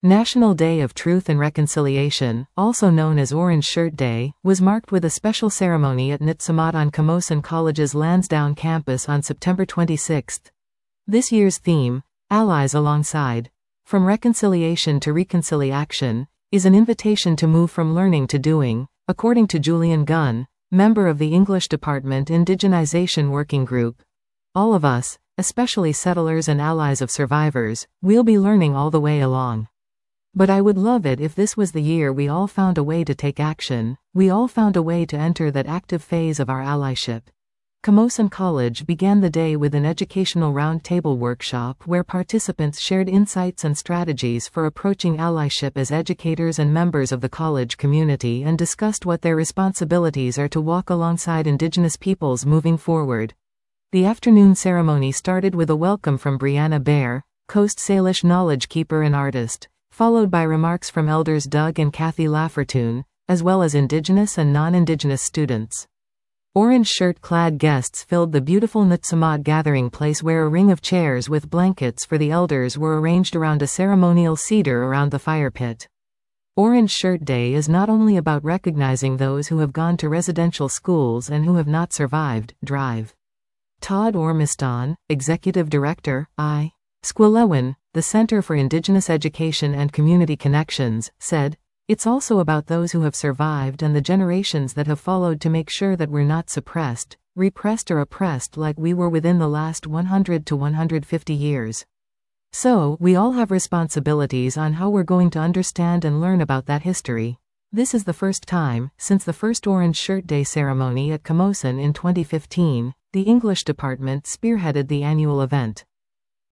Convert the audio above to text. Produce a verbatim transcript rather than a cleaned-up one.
National Day of Truth and Reconciliation, also known as Orange Shirt Day, was marked with a special ceremony at Nitsumat on Camosun College's Lansdowne campus on September twenty-sixth. This year's theme, Allies Alongside, From Reconciliation to Reconciliation, is an invitation to move from learning to doing, according to Julian Gunn, member of the English Department Indigenization Working Group. All of us, especially settlers and allies of survivors, will be learning all the way along. But I would love it if this was the year we all found a way to take action, we all found a way to enter that active phase of our allyship. Camosun College began the day with an educational roundtable workshop where participants shared insights and strategies for approaching allyship as educators and members of the college community and discussed what their responsibilities are to walk alongside Indigenous peoples moving forward. The afternoon ceremony started with a welcome from Brianna Bear, Coast Salish knowledge keeper and artist, followed by remarks from elders Doug and Kathy Laffertune, as well as Indigenous and non-Indigenous students. Orange shirt-clad guests filled the beautiful Nitsumat gathering place where a ring of chairs with blankets for the elders were arranged around a ceremonial cedar around the fire pit. Orange Shirt Day is not only about recognizing those who have gone to residential schools and who have not survived. Drive. Todd Ormiston, Executive Director, I. Squillawan, the Center for Indigenous Education and Community Connections, said, "It's also about those who have survived and the generations that have followed to make sure that we're not suppressed, repressed or oppressed like we were within the last one hundred to one hundred fifty years. So, we all have responsibilities on how we're going to understand and learn about that history." This is the first time, since the first Orange Shirt Day ceremony at Camosun in twenty fifteen, the English department spearheaded the annual event.